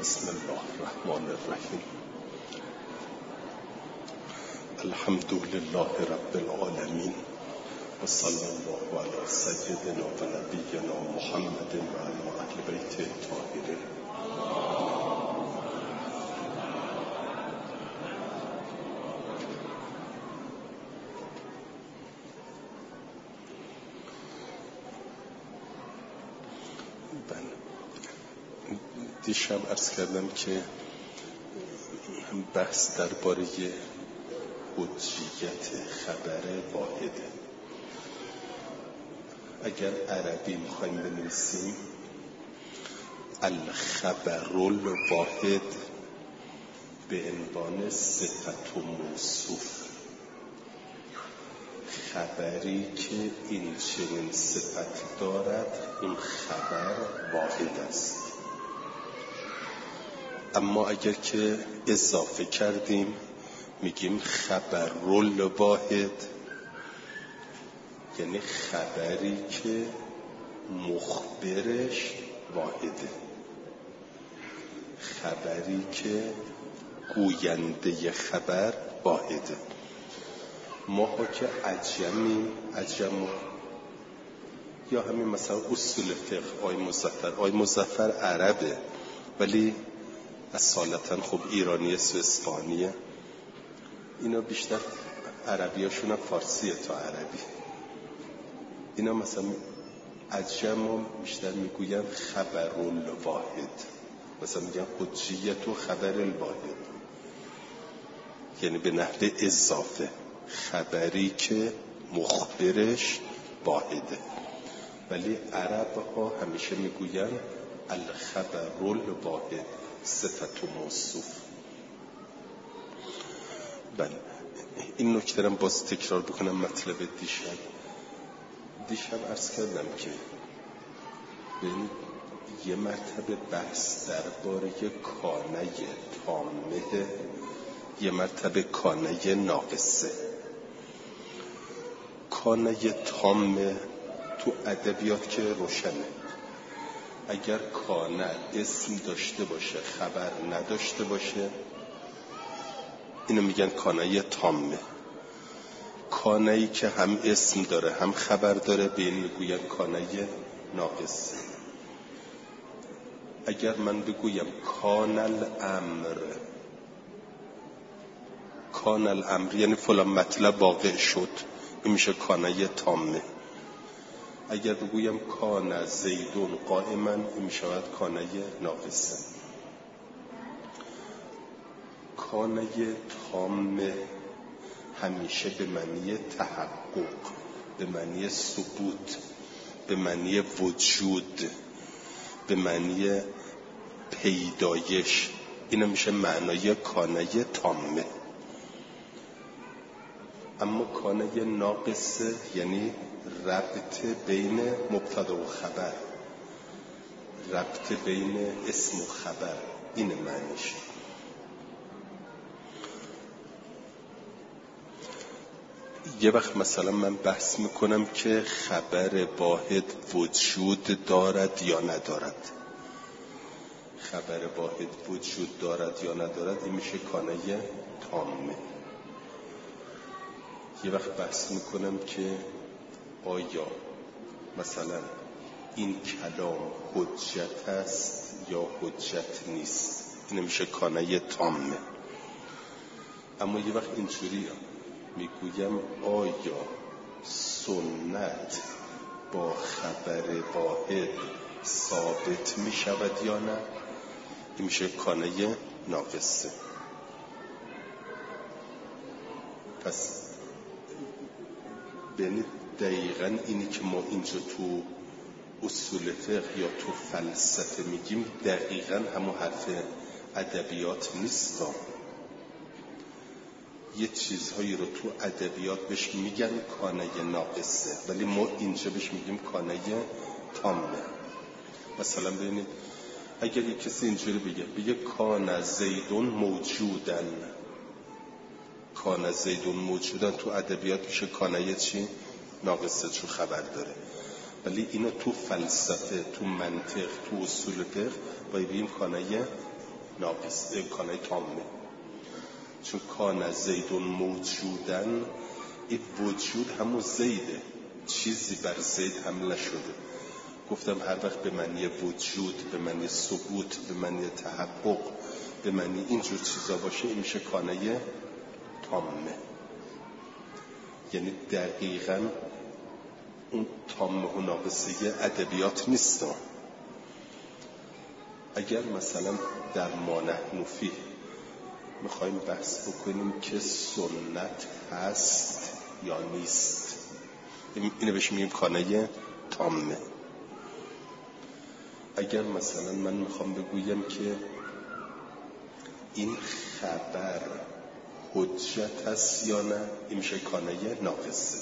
بسم الله الرحمن الرحیم. الحمد لله رب العالمین و صلی الله علی سیدنا و نبینا محمد و علی اهل بیت الطاهرین. دیشب عرض کردم که بحث درباره حجیت خبر واحده. اگر عربی میخوایم بنویسیم الخبر الواحد به عنوان صفت و موصوف، خبری که این چنین صفت دارد اون خبر واحد است. اما اگر که اضافه کردیم میگیم خبر الواحد، یعنی خبری که مخبرش واحده، خبری که گوینده خبر واحده. ما ها که عجم یا همین مثلا اصول فقه آی مظفر عربه ولی اصالتا خب ایرانیه و اسپانیه، اینا بیشتر عربیاشون فارسیه تا عربی. اینا مثلا عجم بیشتر میگوین خبر الواحد، مثلا میگن حجیت و خبر الواحد، یعنی به نحو اضافه خبری که مخبرش واحده. ولی عرب ها همیشه میگوین الخبر الواحد، صفت و موصوف. بله، این نکته رو باز تکرار بکنم. مطلب دیشب عرض کردم که یه مرتبه بحث درباره کانه تامه، یه مرتبه کانه ناقصه. کانه تامه تو ادبیات که روشنه، اگر کانه اسم داشته باشه خبر نداشته باشه اینو میگن کانه تامه. کانه‌ای که هم اسم داره هم خبر داره به این میگوین کانه ناقصه. اگر من بگویم کان الامر یعنی فلان مطلب واقع شد، این میشه کانه تامه. اگر بگویم کان زیدون قائما، این میشود کانه ناقصه. کانه تامه همیشه به معنی تحقق، به معنی ثبوت، به معنی وجود، به معنی پیدایش، این میشه معنای کانه تامه. اما کانه ناقصه یعنی ربط بین مبتدا و خبر، ربط بین اسم و خبر، این معنیش. یه وقت مثلا من بحث میکنم که خبر واحد وجود دارد یا ندارد، خبر واحد وجود دارد یا ندارد، این میشه کانه تامه. یه وقت بحث میکنم که آیا مثلا این کلام حجت است یا حجت نیست، این میشه کانه تامه. اما یه وقت اینجوری میگویم آیا سنت با خبر واحد ثابت میشود یا نه، این میشه کانه ناقصه. پس ببینید دقیقاً اینی که ما اینجا تو اصول فقه یا تو فلسفه میگیم دقیقاً همون حرف ادبیات نیست. یه چیزهایی رو تو ادبیات بهش میگن کانه ناقصه، ولی ما اینجا بهش میگیم کانه تامه. مثلا ببینید اگر یک کسی اینجوری بگه کان زیدون موجودن، کان زیدون موجودن، تو ادبیات میشه کانه چی؟ ناقصه، چون خبر داره. ولی اینو تو فلسفه، تو منطق، تو اصول فقه باید بگیم کانه ناقص، کانه تامه. چون کان زیدون موجودن، این وجود همون زیده، چیزی بر زید حمله شده. گفتم هر وقت به معنی وجود، به معنی ثبوت، به معنی تحقق، به معنی اینجور چیزا باشه، این میشه کانه تامه. یعنی دقیقاً اون تامه و ناقصه ادبیات نیست. اگر مثلا در ما نحن فیه میخوایم بحث بکنیم که سنت هست یا نیست، اینو بهش میگیم کانه تامه. اگر مثلا من میخوام بگویم که این خبر حجت هست یا نه، این میشه کانه ناقصه.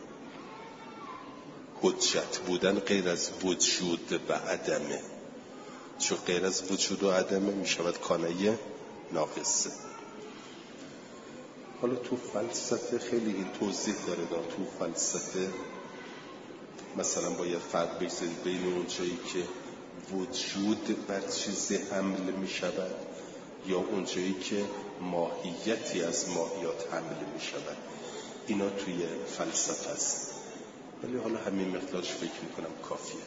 حجت بودن غیر از وجود و عدمه، چون غیر از وجود و عدمه میشود کانه ناقصه. حالا تو فلسفه خیلی این توضیح داره. تو فلسفه مثلا باید فرق بگذارید بین اون جایی که وجود بر چیزی حمل می شود یا اون جایی که ماهیتی از ماهیات حمل می شود. اینا توی فلسفه است، ولی حالا همین مقدارش فکر می کنم کافیه.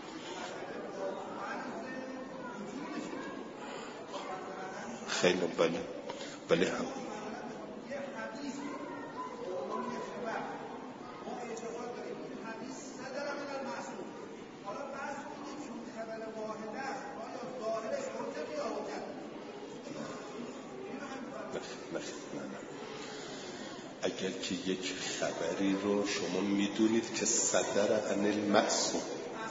خیلی بله هم اگر که یک خبری رو شما میدونید که صدر عن المعصوم،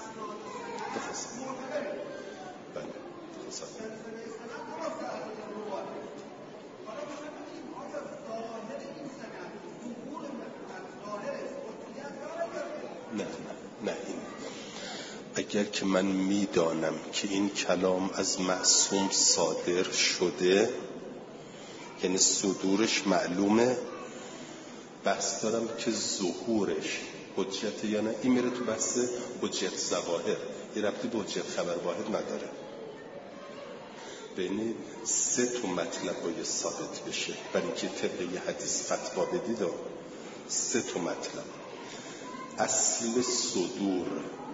نه این اگر که من میدانم که این کلام از معصوم صادر شده، یعنی صدورش معلومه، بحث دارم که ظهورش حجت یا نه. این میره تو بحث حجت ظواهر، یه ربطی به حجت خبر واحد نداره. بین 3 تا مطلب باید ثابت بشه برای اینکه طبق یه حدیث فتوا بدید. 3 تا مطلب: اصل صدور،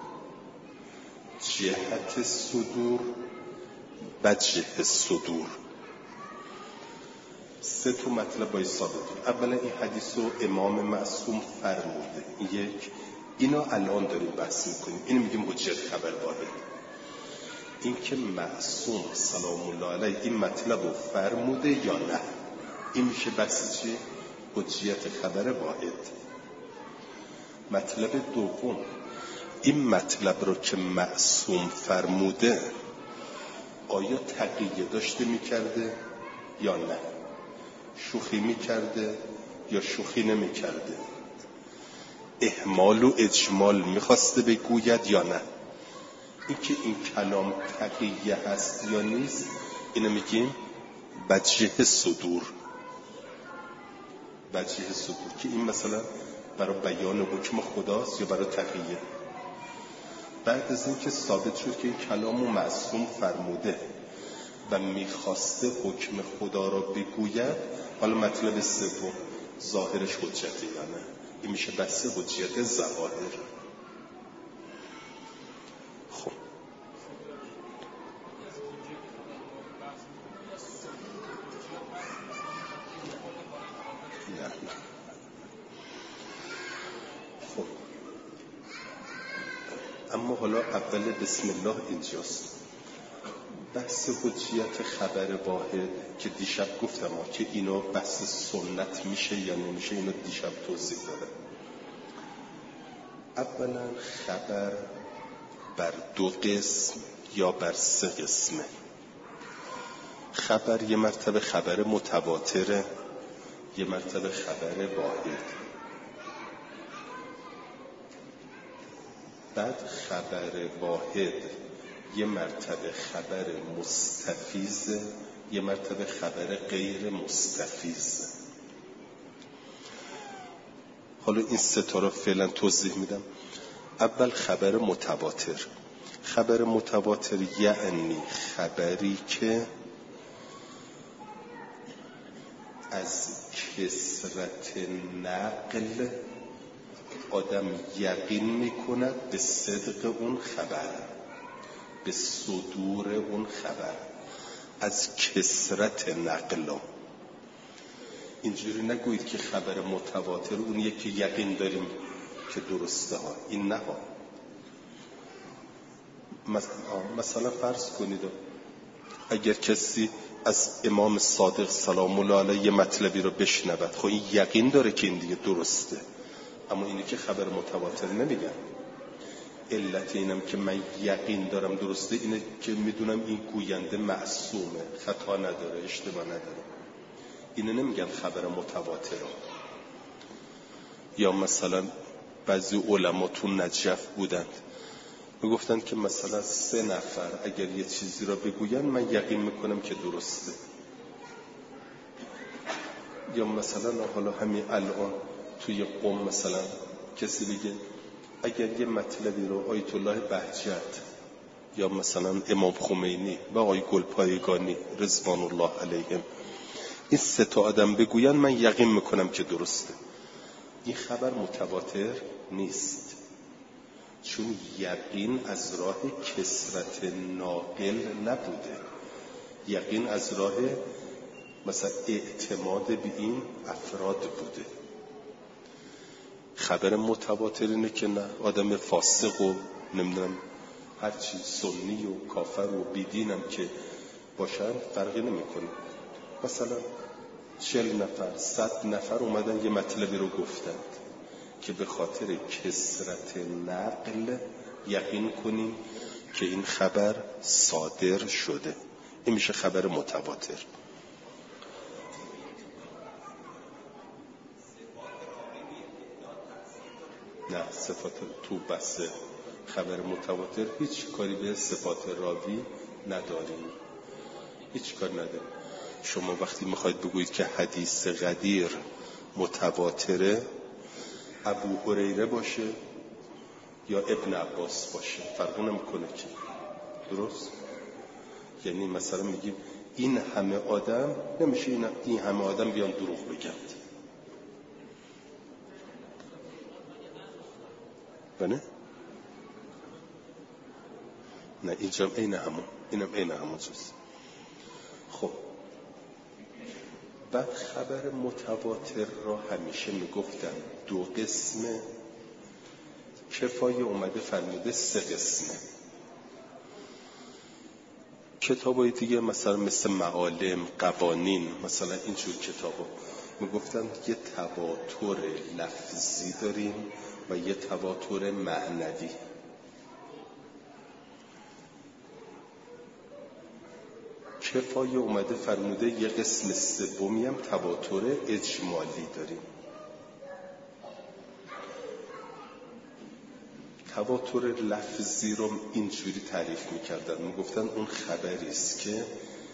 جهت صدور، وجه صدور. 3 تا مطلب باید ثابت. اولا این حدیث رو امام معصوم فرموده. یک، اینو الان داریم بحث میکنیم، اینو میگیم حجت خبر واحد. این که معصوم سلام الله علیه این مطلب رو فرموده یا نه، این میشه بحث چی؟ حجت خبر واحد. مطلب دوم، این مطلب رو که معصوم فرموده آیا تقیه داشته میکرده یا نه، شوخی میکرده یا شوخی نمیکرده، اهمال و اجمال میخواسته بگوید یا نه. این که این کلام تقیه هست یا نیست، اینو میگیم وجه صدور. وجه صدور که این مثلا برای بیان حکم خداست یا برای تقیه. بعد از این که ثابت شد که این کلامو معصوم فرموده و میخواسته حکم خدا را بگوید، حالا مطلب سوم، ظاهرش حجته یا نه، این میشه بحث حجت ظواهر. خب نه خب اما حالا اول بسم الله اینجاست. بحث حجیت خبر واحد که دیشب گفتم که اینو بحث سنت میشه یا نمیشه، اینو دیشب توضیح دادم. اولا خبر بر 2 قسم یا بر 3 قسمه. خبر یه مرتبه خبر متواتره، یه مرتبه خبر واحد. بعد خبر واحد یه مرتبه خبر مستفیض، یه مرتبه خبر غیر مستفیض. حالا این 3 تا رو فعلا توضیح میدم. اول خبر متواتر. خبر متواتر یعنی خبری که از کثرت نقل آدم یقین میکند به صدق اون خبر، به صدور اون خبر، از کثرت نقل. اینجوری نگویید که خبر متواتر اونیه که یقین داریم که درسته ها، این نه ها. مثلا فرض کنید اگر کسی از امام صادق سلام الله علیه یه مطلبی رو بشنود، خب این یقین داره که این دیگه درسته، اما اینی که خبر متواتر نمیگن. علت اینم که من یقین دارم درسته اینه که میدونم این گوینده معصومه، خطا نداره، اشتباه نداره. اینه نمیگن خبر متواتر. یا مثلا بعضی علما تو نجف بودند، میگفتن که مثلا 3 نفر اگر یه چیزی را بگوین من یقین میکنم که درسته. یا مثلا حالا همین الان توی قم مثلا کسی بگه اگر یه مطلبی رو آیت الله بهجت یا مثلا امام خمینی و آقای گلپایگانی رضوان الله علیهم این 3 تا آدم بگوین من یقین میکنم که درسته. این خبر متواتر نیست، چون یقین از راه کثرت ناقل نبوده، یقین از راه مثلا اعتماد به این افراد بوده. خبر متواتر اینه که نه، آدم فاسق و نمیدونم هرچی سنی و کافر و بیدینم که باشن فرقی نمیکنه. مثلا 40 نفر 100 نفر اومدن یه مطلبی رو گفتند که به خاطر کثرت نقل یقین کنیم که این خبر صادر شده، این میشه خبر متواتر. نه، صفات تو بس خبر متواتر هیچ کاری به صفات راوی نداریم، هیچ کار نداریم. شما وقتی میخواید بگویید که حدیث قدیر متواتره، ابو هریره باشه یا ابن عباس باشه فرق نمیکنه که، درست؟ یعنی مثلا میگیم این همه آدم، نمیشه این همه آدم بیان دروغ بگند، بله؟ نه اینجا عین همون، اینم عین همون چیز. خب بعد خبر متواتر را همیشه میگفتن 2 قسمه، کفایه اومده فرموده 3 قسمه. کتابای دیگه مثلا مثل معالم، قوانین، مثلا اینجور کتابا میگفتن یه تواتر لفظی داریم و یه تواتر معنوی. کفایه اومده فرموده یه قسم سومی هم تواتر اجمالی داریم. تواتر لفظی رو اینجوری تعریف میکردن، میگفتن اون خبری است که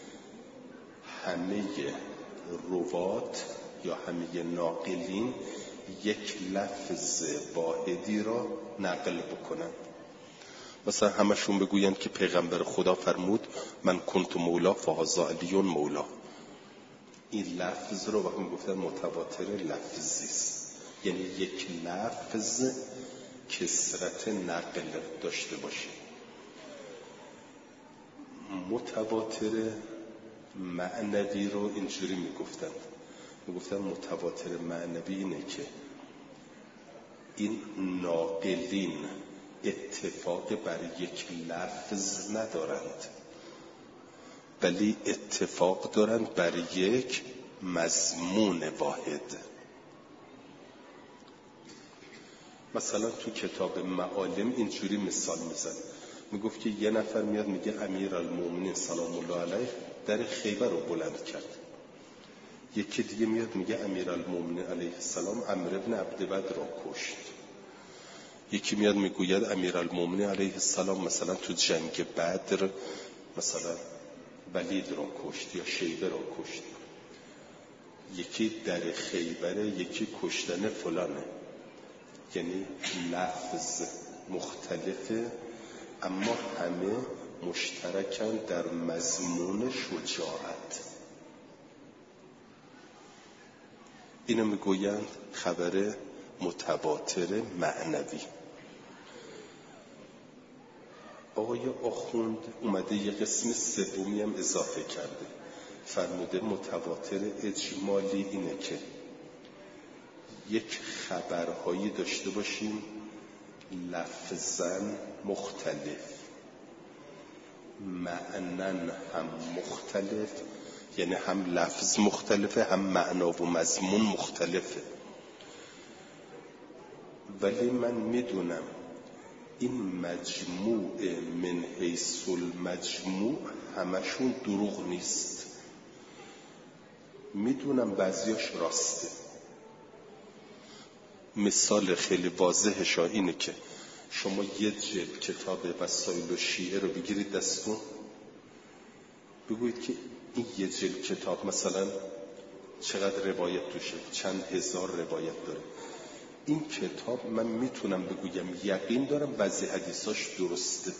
همه روات یا همه ناقلین یک لفظ واحدی را نقل بکنن. مثلا همشون بگوین که پیغمبر خدا فرمود من کنت مولا فهذا علی مولا. این لفظ رو وقتی میگفتن متواتر لفظی است، یعنی یک لفظ کثرت نقل داشته باشه. متواتر معنوی رو اینجوری میگفتن متواتر معنوی اینه که این ناقلین اتفاق بر یک لفظ ندارند، ولی اتفاق دارند بر یک مضمون واحد. مثلا تو کتاب معالم اینجوری مثال میزن، میگفت که یه نفر میاد میگه امیرالمومنین سلام الله علیه در خیبر رو بلند کرد. یکی دیگه میاد میگه امیرالمومنین علیه السلام عمرو بن عبدود را کشت. یکی میاد میگوید امیرالمومنین علیه السلام مثلا تو جنگ بدر مثلا ولید را کشت یا شیبه را کشت. یکی در خیبره، یکی کشتن فلانه. یعنی لفظ مختلفه اما همه مشترکن در مضمون شجاعت. اینو میگویند خبر متواتر معنوی. آقای آخوند اومده یه قسم سومی هم اضافه کرده، فرموده متواتر اجمالی اینه که یک خبرهایی داشته باشیم لفظاً مختلف، معنن هم مختلف، یعنی هم لفظ مختلفه هم معنا و مضمون مختلفه، ولی من میدونم این مجموع من حیث المجموع همشون دروغ نیست، میدونم بعضیاش راسته. مثال خیلی واضحش اینه که شما یه جلد کتاب وسایل الشیعه رو بگیرید دستون، بگویید که این یه جلد کتاب مثلا چقدر روایت توشه، چند هزار روایت داره. این کتاب من میتونم بگویم یقین دارم بعضی حدیثاش درسته،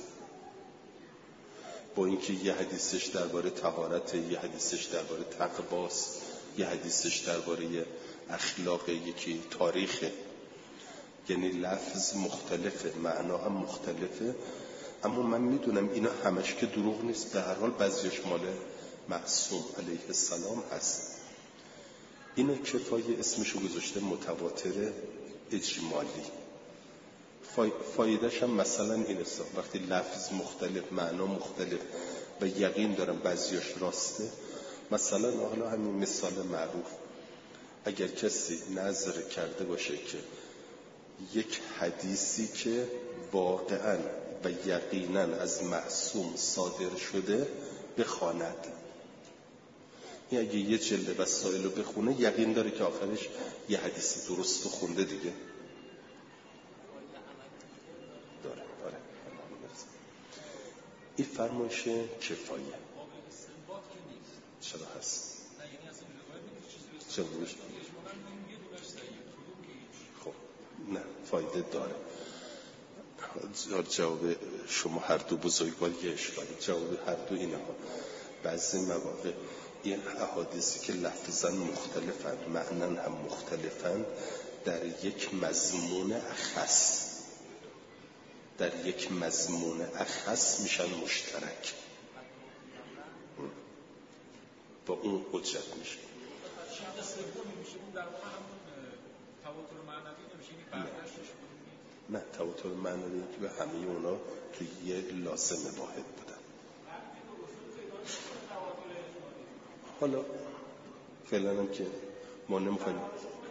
با اینکه یه حدیثش درباره طهارت، یه حدیثش درباره تقواست، یه حدیثش درباره اخلاق، یکی تاریخه، یعنی لفظ مختلفه، معنا هم مختلفه، اما من میدونم اینا همش که دروغ نیست، به هر حال بعضیش مال معصوم علیه السلام هست. اینو کفایه اسمشو گذاشته متواتر اجمالی. فایدهش هم مثلا این است، وقتی لفظ مختلف، معنا مختلف و یقین دارم بعضیش راسته، مثلا حالا همین مثال معروف، اگر کسی نظر کرده باشه که یک حدیثی که واقعاً و یقیناً از معصوم صادر شده بخواند، این اگه یه جلد وسائل رو بخونه یقین داره که آخرش یه حدیث درست خونده دیگه داره. این فرمایش کفایه. چرا هست؟ چرا نیست؟ خب نه، فایده داره. جواب شما هر دو بزرگوار یه اشکالی. جواب هر دو اینه ها. بعضی مواقع این احادیثی که لفظاً مختلفند، معنن هم مختلفند، در یک مضمون اخص میشن مشترک، با اون حجت میشه. نه، تواتر معنوی که به همه اونا توی یه لازم واحد بودن. حالا فعلا هم که ما نمیخوایم،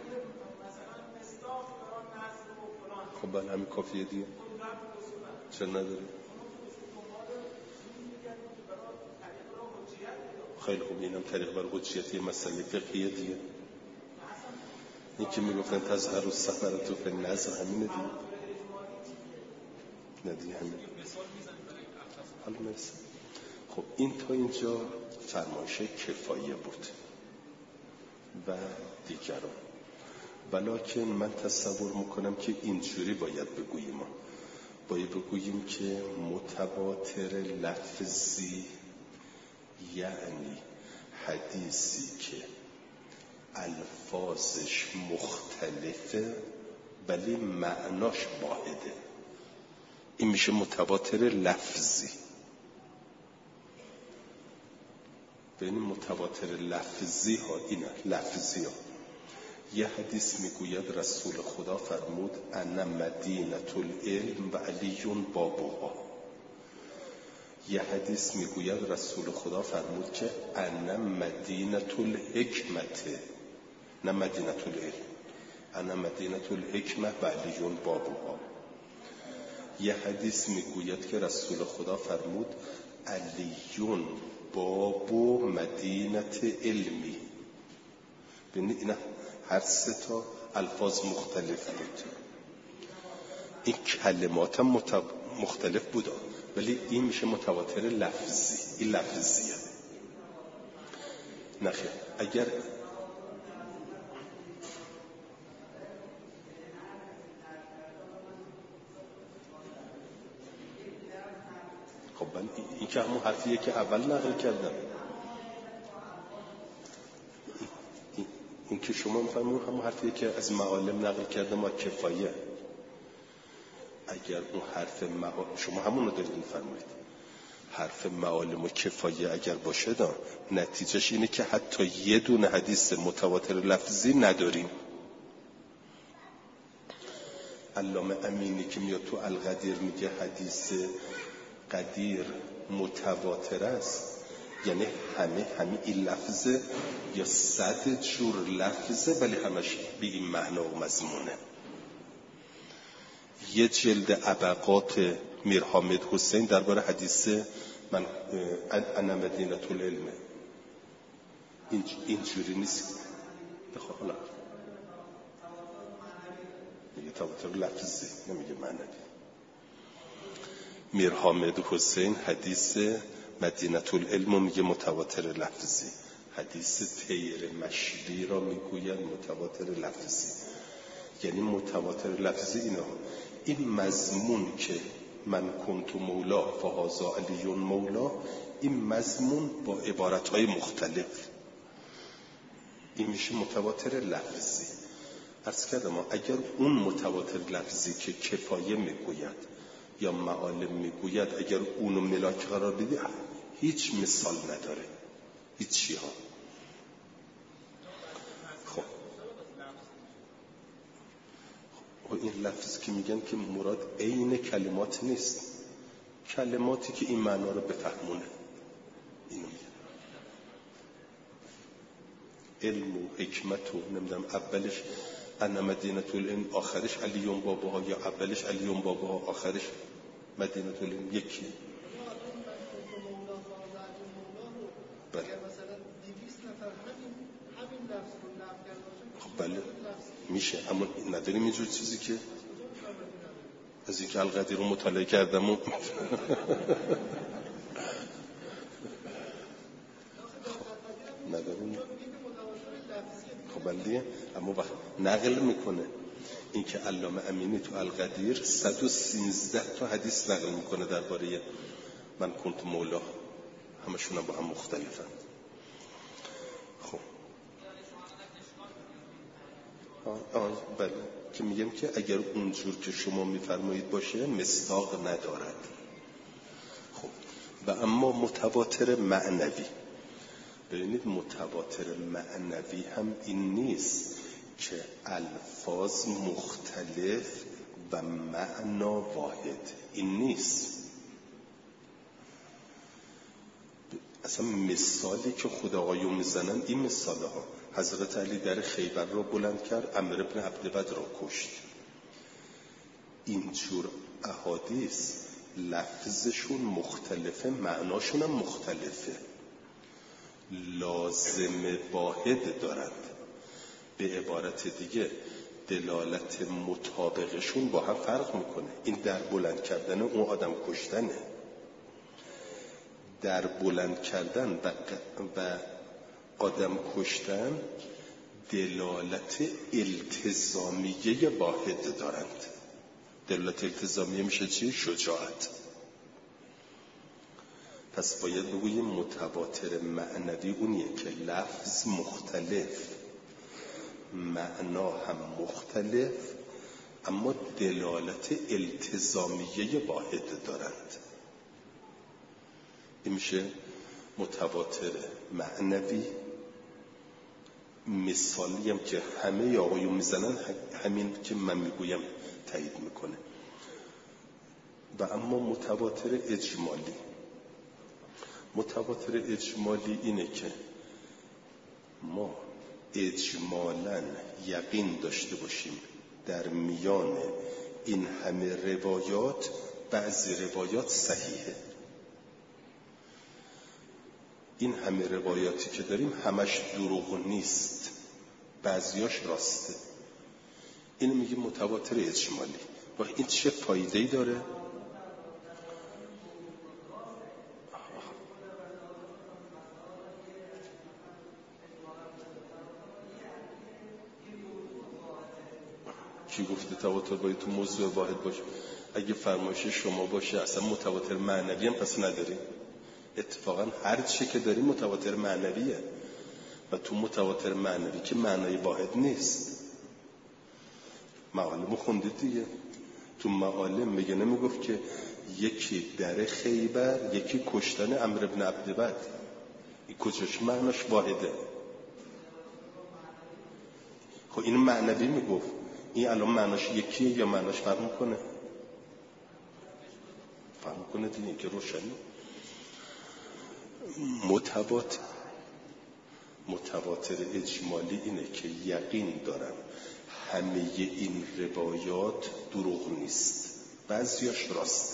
خب بله همین کافیه دیگه، چرا نداری؟ خیلی خوب، اینم طریق بر حجیتی مسئله فقهیه دیگه. این که میگفتن تظهر الثمرة فی النظر همینه دیگه. نه دیگه همینه. حالا مرسی. خب این تا اینجا فرمایش کفایه بود و دیگران. ولکن من تصور میکنم که اینجوری باید بگوییم، باید بگوییم که متواتر لفظی یعنی حدیثی که الفاظش مختلفه ولی معناش واحده، این میشه متواتر لفظی. ببین متواتر لفظی ها اینه، لفظی ها. یه حدیث میگوید رسول خدا فرمود انا مدینة العلم و علی بابها. یه حدیث میگوید رسول خدا فرمود که انا مدینة الحکمت، نه مدینة العلم، انا مدینة الحکمت و علی بابها. یه حدیث میگوید که رسول خدا فرمود علیون باب مدینت علمی. ببینید اینا هر سه تا الفاظ مختلف بود، این کلمات هم مختلف بود، ولی این میشه متواتر لفظی. این لفظیه. نخیر، اگر خب من این که همون حرفیه که اول نقل کردم، این که شما می‌فرمایید همون حرفی که از معالم نقل کرده ما کفایه، اگر اون حرف شما همون رو دارید می‌فرمایید، حرف معالم و کفایه اگر باشه نتیجهش اینه که حتی یه دونه حدیث متواتر لفظی نداریم. علامه امینی که میاد تو القدیر میگه حدیث قدیر متواتر است، یعنی همه این لفظه یا 100 جور لفظه ولی همش به این معنا و مضمونه. یه جلد ابقات میر حامد حسین درباره حدیث من انا مدینه العلم اینجوری نیست. حالا میگه تواتر لفظی، نمیگه معنوی. میر حامد حسین حدیث مدینه العلم میگه متواتر لفظی، حدیث طیر مشری را میگوید متواتر لفظی. یعنی متواتر لفظی این مضمون که من کنت مولا فهذا علی مولا، این مضمون با عبارتهای مختلف این میشه متواتر لفظی. عرض کردم اگر اون متواتر لفظی که کفایه میگوید یا معالم میگوید اگر اونو ملاک قرار بدی هیچ مثال نداره، هیچی ها. خب این لفظ که میگن که مراد عین کلمات نیست، کلماتی که این معنا رو بفهمونه، اینو میگن. علم و حکمت و نمیدونم اولش انا مدینه العلم آخرش علی باباها، یا اولش علی باباها آخرش مدینه العلم یکی. بله. خب بله میشه، اما نداریم اینجور چیزی که از اینکه القدیر رو مطالعه کردم و نداریم. خب بله، اما وقت نقل میکنه این که علامه امینی تو القدیر 113 تا حدیث نقل میکنه درباره من کنت مولا، همشون هم با هم مختلفن. خب بله که میگم که اگر اونجور که شما میفرمایید باشه مصداق ندارد. خب و اما متواتر معنوی، ببینید متواتر معنوی هم این نیست که الفاظ مختلف و معنا واحد، این نیست. اصلا مثالی که خدایون میزنن این مثاله ها. حضرت علی در خیبر را بلند کرد، عمرو بن عبدود را کشت. اینجور احادیث لفظشون مختلفه، معناشون هم مختلفه، لازم واحد دارند. به عبارت دیگه دلالت مطابقشون با هم فرق میکنه. این در بلند کردن اون آدم کشتنه، در بلند کردن و آدم کشتن دلالت التزامیه واحد دارند. دلالت التزامیه میشه چی؟ شجاعت. پس باید بگوییم متواتر معنوی اونیه که لفظ مختلف، معنا هم مختلف، اما دلالت التزامیه واحد دارند. این میشه متواتر معنوی. مثالی هم که همه آقایون میزنن همین که من میگویم تایید میکنه. و اما متواتر اجمالی، متواتر اجمالی اینه که ما اجمالاً یقین داشته باشیم در میان این همه روایات بعضی روایات صحیحه. این همه روایاتی که داریم همش دروغ نیست، بعضیاش راسته. اینو میگیم متواتر اجمالی. و این چه فایده‌ای داره؟ کی گفته تواتر باید تو موضوع واحد باشه؟ اگه فرمایش شما باشه اصلا متواتر معنوی هم پس نداریم. اتفاقا هر چی که داریم متواتر معنویه. و تو متواتر معنوی که معنای واحد نیست. معالم خوندید دیگه، تو معالم میگه نمیگفت که یکی در خیبر، یکی کشتن عمرو بن عبدبد، این کجاش معناش واحده؟ خب این معنوی میگفت، این الان معناش یکیه یا معناش فرق میکنه؟ فرق میکنه دیگه، که روشنی. متواتر اجمالی اینه که یقین دارم همه این روایات دروغ نیست، بعضیاش راسته.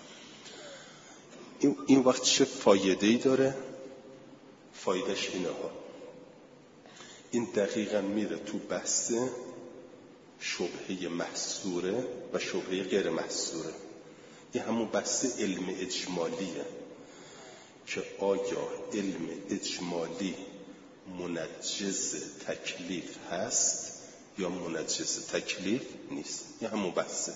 این وقت چه فایده‌ای داره؟ فایدهش اینه ها، این دقیقاً میره تو بحث شبهه محصوره و شبهه غیر محصوره. این همون بحث علم اجمالیه که آیا علم اجمالی منجز تکلیف هست یا منجز تکلیف نیست. این همون بحثه.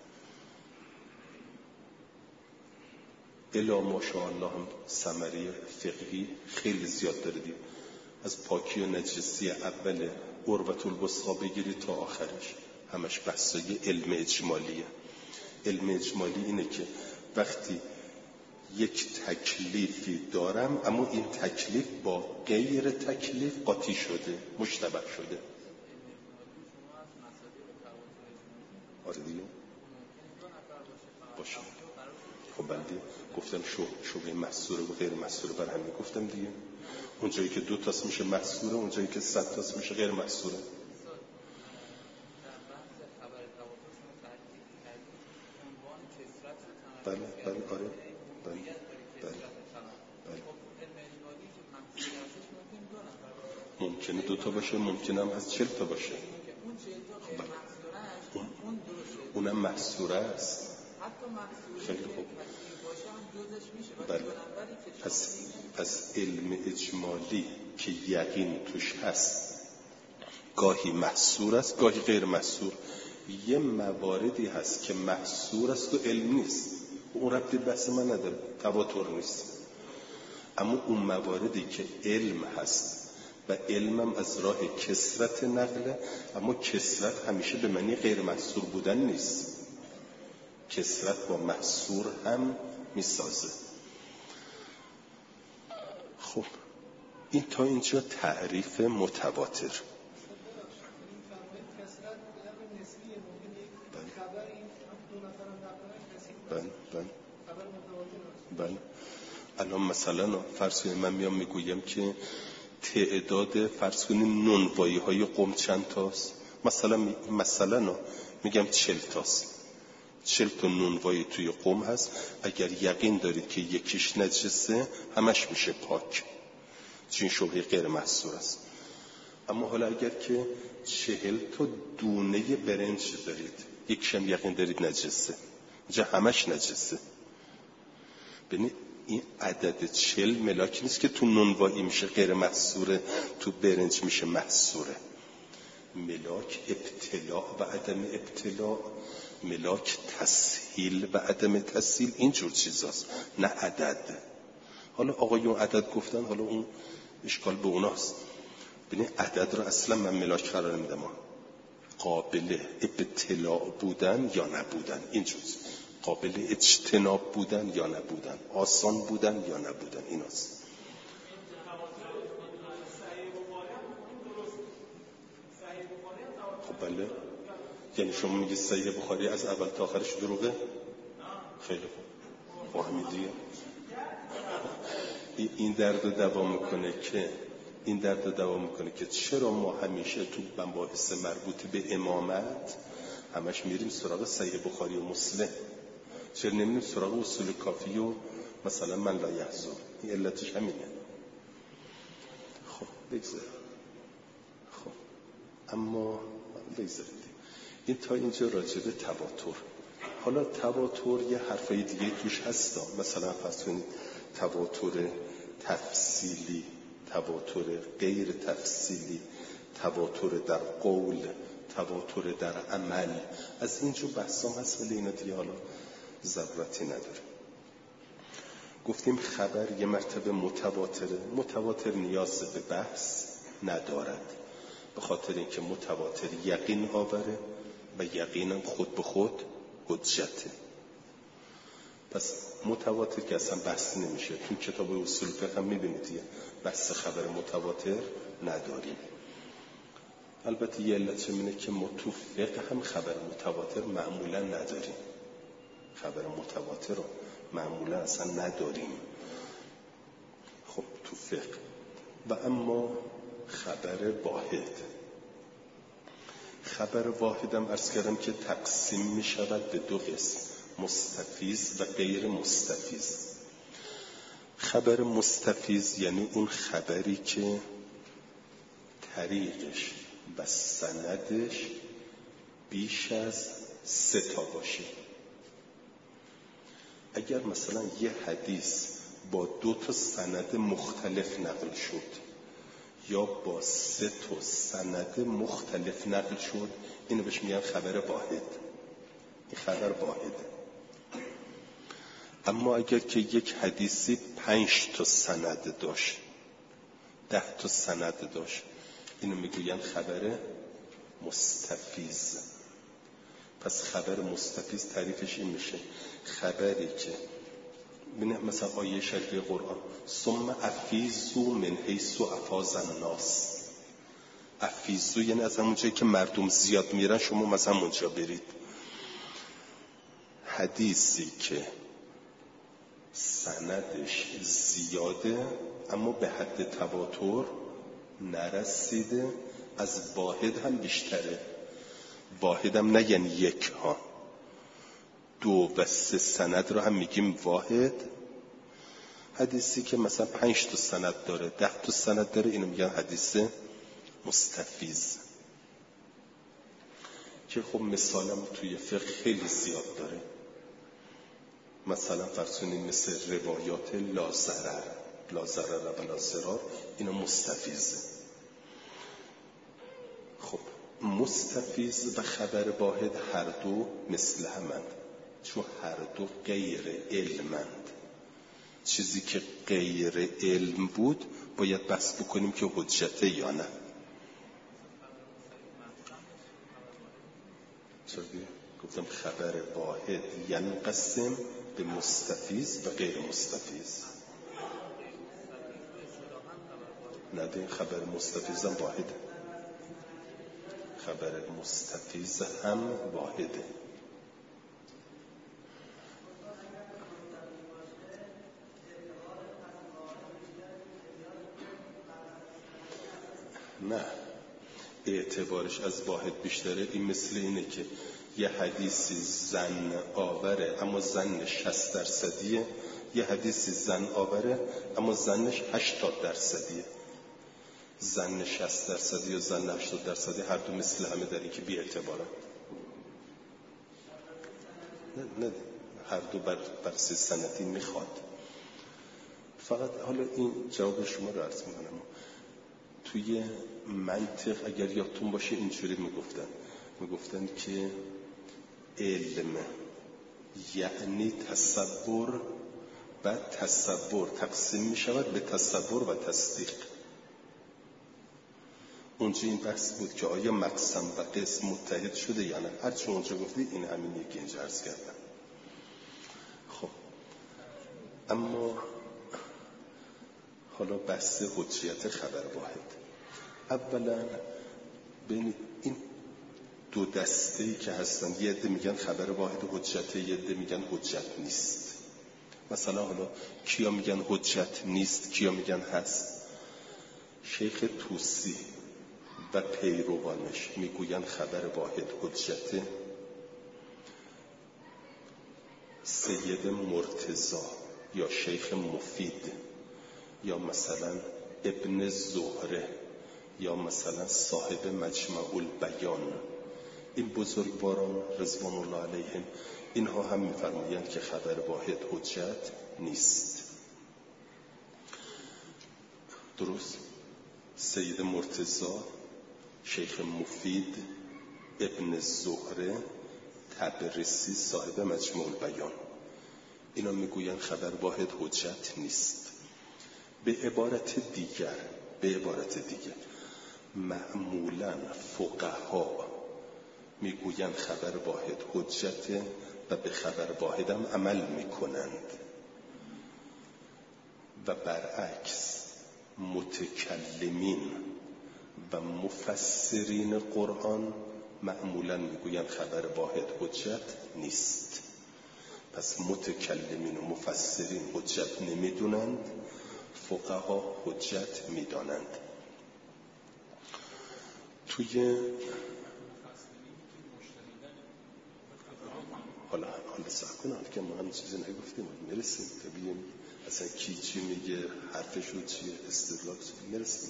الا ماشاءالله هم ثمره فقهی خیلی زیاد داره دید، از پاکی و نجسی اول عروة الوثقی بگیری تا آخرش همش بحثای علم اجمالیه. علم اجمالی اینه که وقتی یک تکلیفی دارم اما این تکلیف با غیر تکلیف قاطی شده، مشتبه شده. آره دیگه باشه. خب بله گفتم شبهه محصوره و غیر محصوره، بر همین گفتم دیگه. اونجایی که 2 تاست میشه محصوره، اونجایی که 100 تاست میشه غیر محصوره. بله بله آره بله بله ممکنه 2 تا باشه، ممکنه هم از 40 تا باشه. اونم محصوره است. خیلی خوب. بله. پس علم اجمالی که یقین توش هست گاهی محصور است گاهی غیر محصور. یه مواردی هست که محصور است و علم نیست، اون ربطی بحث من نداره، تواتر نیست. اما اون مواردی که علم هست و علمم از راه کثرت نقله، اما کثرت همیشه به معنی غیر محصور بودن نیست، کثرت با محصور هم میسازه. خب این تا اینجا تعریف متواتر. بله. الان مثلا فرض کنید من میام میگویم که تعداد فرض کنید نونوایی های قم چند تاست، مثلا میگم 40 تاست. 40 تا نونوایی توی قم هست. اگر یقین دارید که یکیش نجسه همش میشه پاک، چون شبهه غیر محصور است. اما حالا اگر که 40 تا دونه برنج دارید، یکیش هم یقین دارید نجسه، اینجا همش نجسه. ببینید این عدد 40 ملاک نیست که تو نونوایی میشه غیر محصوره، تو برنج میشه محصوره. ملاک ابتلاع و عدم ابتلاع، ملاک تسهیل و عدم تسهیل، اینجور چیزاست، نه عدد. حالا آقایون عدد گفتن، حالا اون اشکال به اوناست. ببین عدد رو اصلا من ملاک قرار نمیدم، قابل ابتلاع بودن یا نبودن، اینجور قابل اجتناب بودن یا نبودن، آسان بودن یا نبودن، ایناست. خب بله، یعنی شما میگی صحیح بخاری از اول تا آخرش دروغه؟ خیلی خوب، فهمید دیگه. این درد دوام میکنه که چرا ما همیشه تو مباحث مربوط به امامت همش میریم سراغ صحیح بخاری و مسلم، چرا نمیریم سراغ اصول کافی و مثلا من لا یحزن؟ این علتش همینه. خب بگذاریم. خب اما بگذاریم. این تا اینجا راجع به تواتر. حالا تواتر یه حرفای دیگه توش هستا، مثلا فرض کنید تواتر تفصیلی، تواتر غیر تفصیلی، تواتر در قول، تواتر در عمل، از اینجور بحثام هست، ولی اینا دیگه حالا ضرورتی نداره. گفتیم خبر یه مرتبه متواتره، متواتر نیاز به بحث ندارد، به خاطر اینکه متواتر یقین آوره و یقینم خود به خود حجته. پس متواتر که اصلا بحث نمیشه. تو کتاب اصول فقه هم میبینید بحث خبر متواتر نداریم. البته یه علت اینه که ما تو فقه هم خبر متواتر معمولا نداریم. خبر متواتر رو معمولا اصلا نداریم. خب تو فقه. و اما خبر واحد هم عرض کردم که تقسیم می شود به دو قسم، مستفیض و غیر مستفیض. خبر مستفیض یعنی اون خبری که طریقش و سندش بیش از 3 باشه. اگر مثلا یه حدیث با 2 سند مختلف نقل شد یا با 3 سند مختلف نقل شد، اینو بهش میگن خبر واحد. این خبر واحده. اما اگر که یک حدیثی 5 سند داشت، 10 سند داشت، اینو میگوین خبر مستفیض. پس خبر مستفیض تعریفش این میشه: خبری که مثلا آیه شریفه قرآن ثم افیضوا من حیث افاض الناس. افیضوا یعنی از همونجایی که مردم زیاد میرن شما مثلا اونجا برید. حدیثی که سندش زیاده اما به حد تواتر نرسیده، از واحد هم بیشتره. واحد هم نه یعنی 1 2 و 3 سند رو هم میگیم واحد. حدیثی که مثلا 5 سند داره، 10 سند داره، اینو میگن حدیث مستفیض. که خب مثالم توی فقه خیلی زیاد داره. مثلا فرض کنید مثل روایات لا ضرر و لا ضرار، اینا مستفیضه. خب مستفیض و خبر واحد هر دو مثل همند، چون هر دو غیر علمند. چیزی که غیر علم بود باید بحث بکنیم که حجته یا نه. گفتم خبر واحد ینقسم به مستفیض و غیر مستفیض. نه، خبر مستفیض هم واحده. خبر مستفیض هم واحده. نه، اعتبارش از واحد بیشتره. این مثل اینه که یه حدیثی زن آوره اما زنش 60%، یه حدیثی زن آوره اما زنش 80%. زن 60% یا زن 80% هر دو مثل همه در این که بی اعتباره. نه، هر دو بررسی سندی میخواد. فقط حالا این جواب شما رو عرض میکنم. توی منطق اگر یادتون باشه اینجوری میگفتن که علم یعنی تصور و تصور تقسیم میشود به تصور و تصدیق. اونجا این بحث بود که آیا مقسم و قسم متحد شده یا نه. هرچون اونجا گفتی این همینیه که اینجا عرض کردم. خب اما حالا بحث حجیت خبر واحد. اولا بین این دو دسته‌ای که هستن، یه عده میگن خبر واحد حجته، یه عده میگن حجت نیست. مثلا حالا کیا میگن حجت نیست، کیا میگن هست؟ شیخ طوسی و پیروانش میگوین خبر واحد حجته. سید مرتضی یا شیخ مفید یا مثلا ابن زهره یا مثلا صاحب مجمع البیان، این بزرگواران رضوان الله علیهم، اینها هم میفرمایند که خبر واحد حجت نیست. درست؟ سید مرتضی، شیخ مفید، ابن زهره، تبرسی صاحب مجمع البیان، اینا میگویند خبر واحد حجت نیست. به عبارت دیگر معمولا فقها میگویند خبر واحد حجته و به خبر واحد هم عمل میکنند و برعکس متکلمین و مفسرین قرآن معمولا میگویند خبر واحد حجت نیست. پس متکلمین و مفسرین حجت نمیدونند، فقها حجت میدانند. توی حالا ساکنان که ما هم چیزی نگفتیم میرسیم ببینیم اصلا کی چی میگه، حرفشون چیه، استدلال چیه، میرسیم.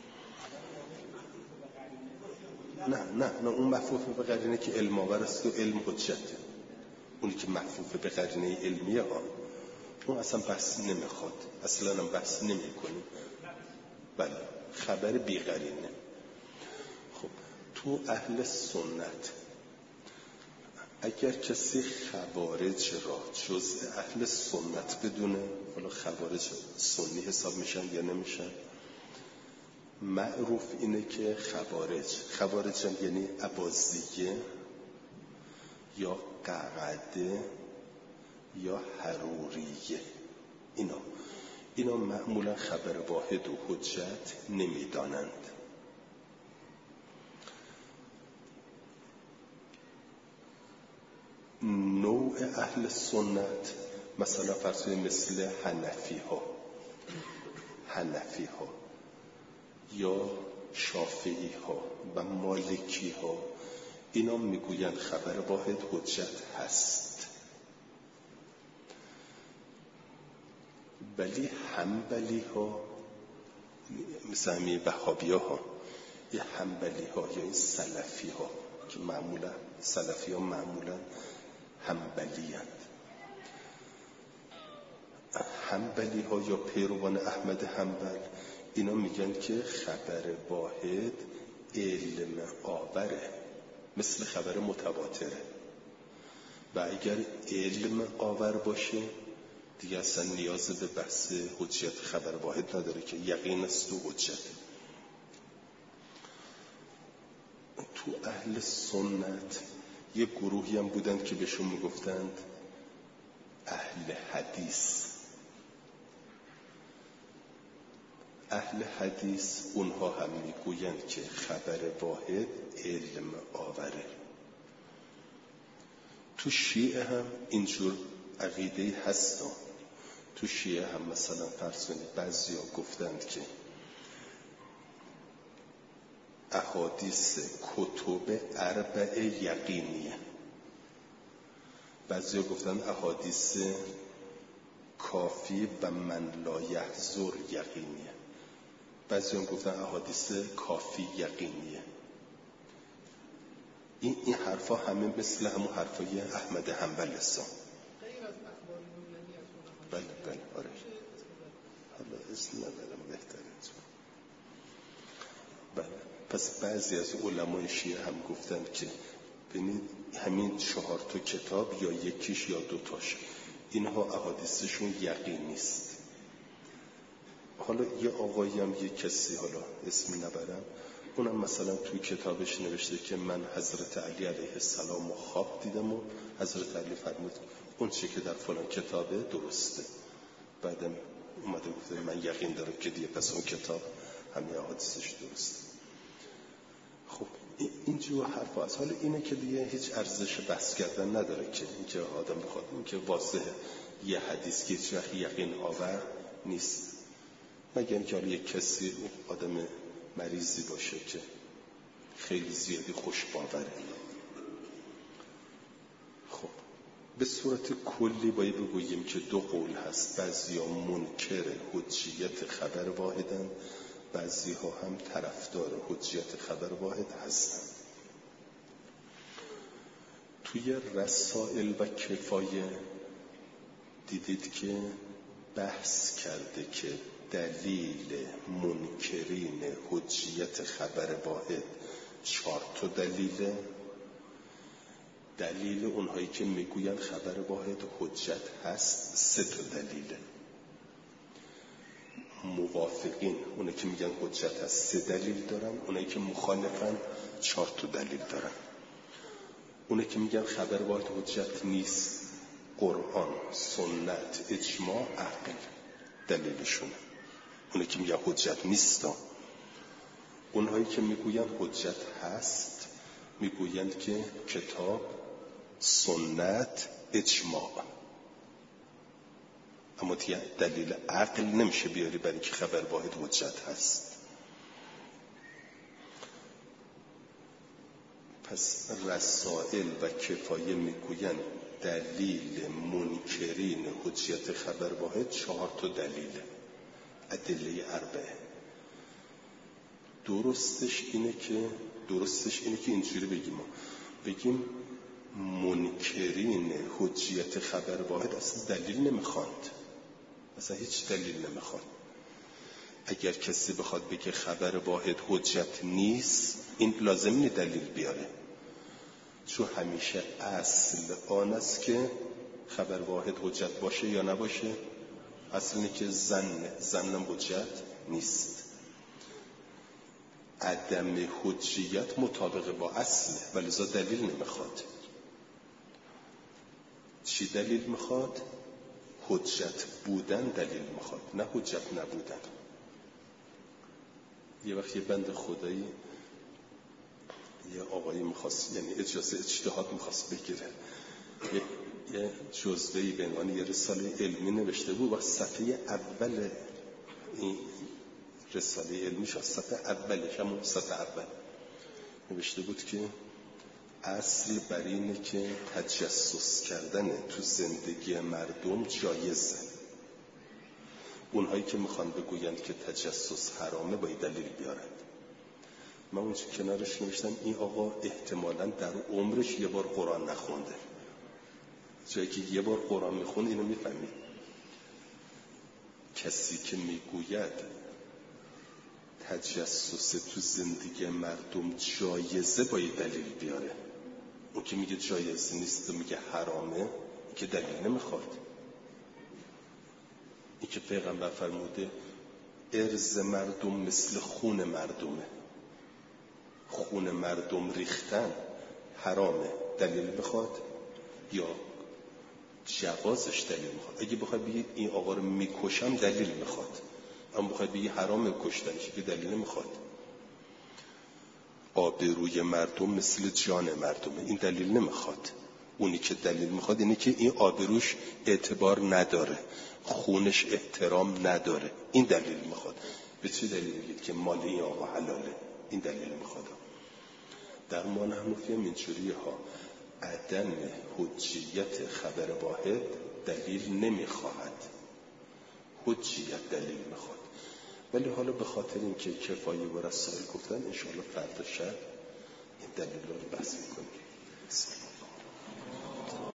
نه اون محفوف به قرینه که علم آور است و علم حجته. اونی که محفوف به قرینه علمیه ها اون اصلا بحث نمیخواد، اصلا هم بحث نمی کنیم. بله خبر بی قرینه. خب تو اهل سنت اگر کسی خوارج را جزء اهل سنت بدونه، حالا خوارج سنی حساب میشن یا نمیشن، معروف اینه که خوارج یعنی اباضیه یا قعقده یا حروریه، اینا معمولا خبر واحد و حجت نمیدانند. نوع اهل سنت مثلا فرض مثل حنفی ها یا شافعی ها و مالکی ها، اینا میگویند خبر واحد حجت هست. ولی حنبلی ها مثل همین وهابی ها، یه حنبلی ها یا این سلفی ها که معمولا سلفی ها معمولا حنبلی ها یا پیروان احمد حنبل، اینا میگن که خبر واحد علم آوره، مثل خبر متواتره و اگر علم آور باشه دیگه اصلا نیاز به بحث حجت خبر واحد نداره که یقین است و حجت. تو اهل سنت یه گروهی هم بودند که بهشون میگفتند اهل حدیث، اونها هم میگویند که خبر واحد علم آوره. تو شیعه هم اینجور عقیده هست. تو شیعه هم مثلا فرض کنید بعضیا گفتند که احادیث کتب اربعه یقینیه، بعضیا گفتند احادیث کافی و من لا یحضر یقینیه، بعضیا هم گفتن احادیث کافی یقینیه. این حرفا همه مثل همون حرفای احمد حنبل هستن. بله آره، حالا اسم ندارم بهتره. بله پس بعضی از علمای شیعه هم گفتن که ببینید همین 4 کتاب یا یکیش یا 2 اینها احادیثشون یقین نیست. حالا یه آقایی هم یه کسی، حالا اسمی نبرم، اونم مثلا توی کتابش نوشته که من حضرت علی علیه السلام رو خواب دیدم و حضرت علی فرمود اون چی که در فلان کتابه درسته. بعدم اومده گفته من یقین دارم که دیگه پس اون کتاب همین احادیثش درسته. خب اینجور حرف هست. حالا اینه که دیگه هیچ ارزش بحث کردن نداره که اینکه آدم بخواد این که واضحه یه حدیث که هیچ وقت یقین آور نیست، مگر اینکه حالا یک کسی آدم مریضی باشه که خیلی زیادی خوش باوره. خب به صورت کلی باید بگوییم که 2 قول هست، بعضیا منکر حجیت خبر واحدن، بعضی ها هم طرفدار حجیت خبر واحد هستند. توی رسائل و کفایه دیدید که بحث کرده که دلیل منکرین حجیت خبر واحد 4 دلیل اونهایی که میگوین خبر واحد حجت هست 3 دلیله. موافقین، اونایی که میگن حجت هست 3 دلیل دارن، اونایی که مخالفن 4 تا دلیل دارن. اونایی که میگن خبر واحد حجت نیست، قرآن، سنت، اجماع، عقل دلیلشونه. اونایی که میگن حجت نیست، اونهایی که میگوین حجت هست میگویند که کتاب، سنت، اجماع. اما دیگه دلیل عقل نمیشه بیاری برای که خبر واحد حجت هست. پس رسائل و کفایه میگوین دلیل منکرین حجیت خبر واحد 4 تا دلیل، ادله 4. درستش اینه که اینجوری بگیم منکرین حجیت خبر واحد اصلا دلیل نمیخواند، اصلا هیچ دلیل نمیخواد. اگر کسی بخواد بگه خبر واحد حجت نیست، این لازم نیست دلیل بیاره، چون همیشه اصل آن است که خبر واحد حجت باشه یا نباشه. اصل اینه که زنم حجت نیست. عدم حجیت مطابق با اصله ولذا دلیل نمیخواد. چی دلیل میخواد؟ حجت بودن دلیل میخواد، نه حجت نبودن. یه وقت یه بند خدایی یه آقایی میخواست، یعنی اجازه اجتهاد میخواست بگیره، یه جزوه‌ای به عنوان یه رساله علمی نوشته بود و صفحه اول این رساله علمیش از صفحه اولش، همون صفحه اول نوشته بود که اصل بر اینه که تجسس کردن تو زندگی مردم جایزه. اونهایی که میخوان بگویند که تجسس حرامه باید دلیل بیارند. من اونجا کنارش نوشتم این آقا احتمالاً در عمرش یه بار قرآن نخونده، جایی که یه بار قرآن میخوند اینو میفهمید. کسی که میگوید تجسس تو زندگی مردم جایزه باید دلیل بیاره. اون که میگه جایز نیست و میگه حرامه، این که دلیل نمیخواد. این که پیغمبر فرموده ارز مردم مثل خون مردمه، خون مردم ریختن حرامه، دلیل میخواد یا جوازش دلیل میخواد؟ اگه بخوای بگی این آقا رو میکشم دلیل میخواد، اما بخوای بگی حرامه کشتنش که دلیل نمیخواد. آبروی مردم مثل جان مردمه، این دلیل نمیخواد. اونی که دلیل میخواد اینه که این آبروش اعتبار نداره، خونش احترام نداره، این دلیل میخواد. به چه دلیل میگید که مال این آقا حلاله؟ این دلیل میخواد. در ما حنفی هم اینجوریه ها، عدم حجیت خبر واحد دلیل نمیخواهد، حجیت دلیل میخواد. ولی حالا به خاطر اینکه کفایه و رسائل گفتن، انشاءالله فردا شب این دلیل رو بحث میکنیم.